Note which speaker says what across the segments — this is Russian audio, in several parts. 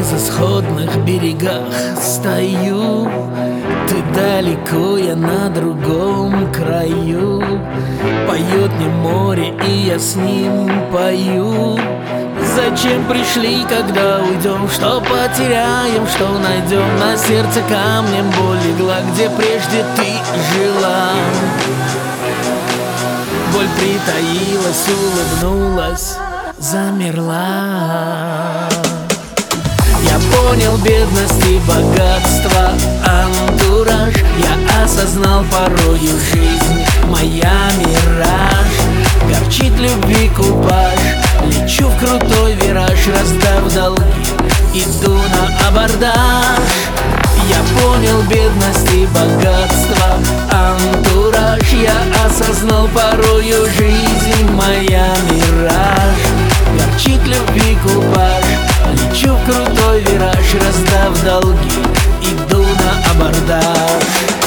Speaker 1: безысходных берегах стою. Ты далеко, я на другом краю. Поет мне море, и я с ним пою. Зачем пришли, когда уйдем? Что потеряем, что найдем? На сердце камнем боль легла, где прежде ты жила. Боль притаилась, улыбнулась, замерла. Я понял бедность и богатство, антураж. Я осознал порою жизнь, моя мираж. Горчит любви купаж, лечу в крутой вираж, раздав долги, иду на абордаж. Я понял бедность и богатство, антураж. Я осознал порою жизнь, моя мираж. Горчит любви купаж, лечу в крутой вираж, раздав долги, иду на абордаж.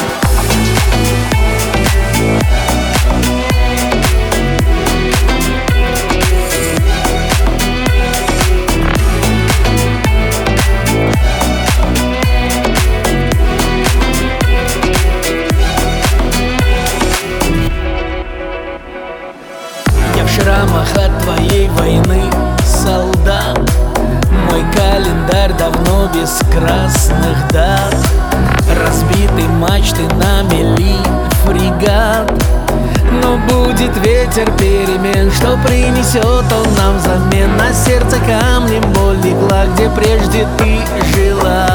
Speaker 1: В шрамах от твоей войны, солдат. Мой календарь давно без красных дат. Разбиты мачты на мели, фрегат. Но будет ветер перемен, что принесет он нам взамен? На сердце камнем боль легла, где прежде ты жила.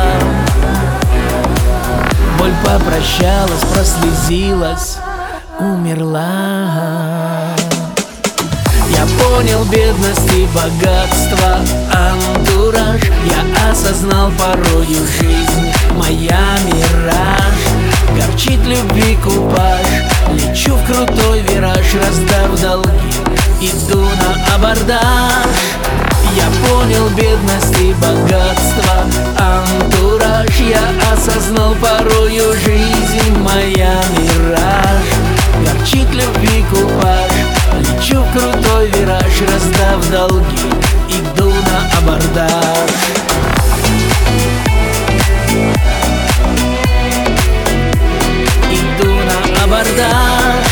Speaker 1: Боль попрощалась, прослезилась, умерла. Я понял бедность и богатство, антураж. Я осознал порою жизнь, моя мираж. Горчит любви купаж, лечу в крутой вираж, раздав долги, иду на абордаж. Я понял бедность и богатство, антураж. Я осознал порою жизнь, моя мираж. Горчит любви купаж, лечу в крутой вираж, раздав долги, иду на абордаж. Иду на абордаж.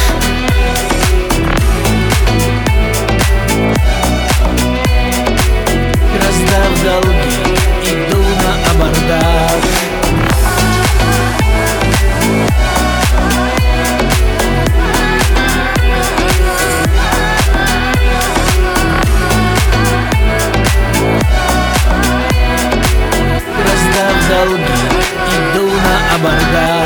Speaker 1: Раздав долги, иду на абордаж. Долги, иду на абордаж.